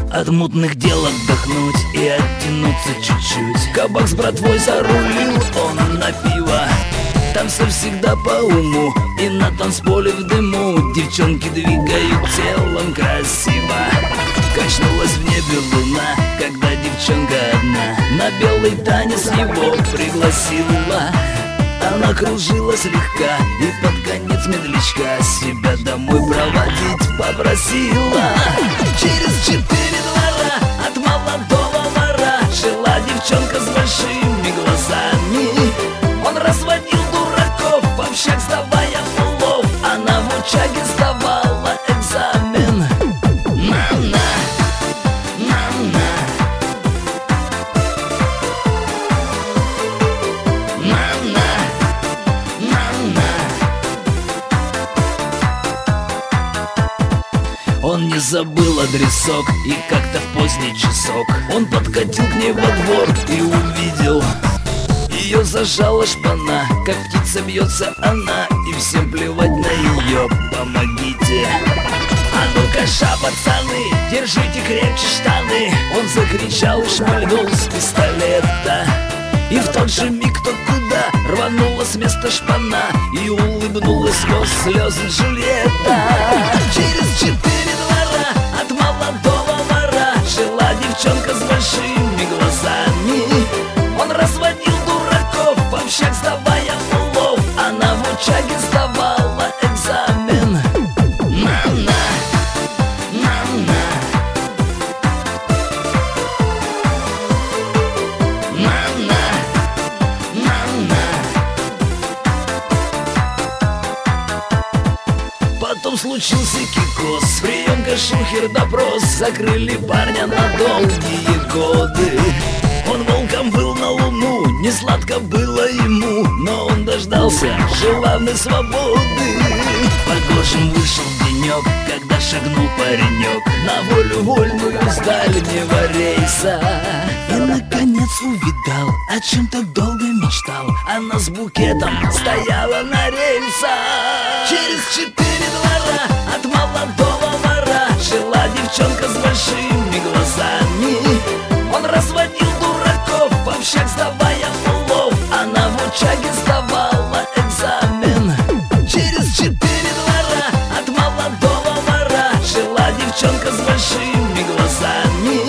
От мутных дел отдохнуть и оттянуться чуть-чуть. Кабак с братвой зарулил он на пиво. Там все всегда по уму, и на танцполе в дыму девчонки двигают телом красиво. Качнулась в небе луна, когда девчонка одна на белый танец его пригласила. Она кружила слегка и под конец медлячка себя домой проводить попросила. Через 4 двора от молодого вора жила девчонка с большими глазами. Он разводил дураков, в общак сдавая улов. Она в учаге сдавала экзамен. На-на, на-на, на-на, на-на. Он не забыл адресок, и как-то в поздний часок он подкатил к ней во двор и увидел. Ее зажала шпана, как птица бьется она, и всем плевать на ее, помогите. А ну-ка, пацаны, держите крепче штаны. Он закричал и шмальнул с пистолета. И в тот же миг кто куда рванула с места шпана, и улыбнулась сквозь слезы Джульетта. Через 4 двора от молодого вора жила девчонка с большими глазами. Он разводил дураков, в общак сдавая улов. Она в учаге сдавала экзамен. На-на, на-на, на-на, на-на. Потом случился кикос, приемка, шухер, допрос. Закрыли парня на долгие годы. Он волком был на луну, не сладко было ему, но он дождался желанной свободы. Погожим вышел денек, когда шагнул паренек на волю вольную с дальнего рейса. И наконец увидал, о чем так долго мечтал. Она с букетом стояла на рельсах. Через 4 двора от молодого вора жила девчонка с большими глазами. Он разводил дураков, в общак сдавая улов. Она в учаге сдавала экзамен. Через 4 двора от молодого вора жила девчонка с большими глазами.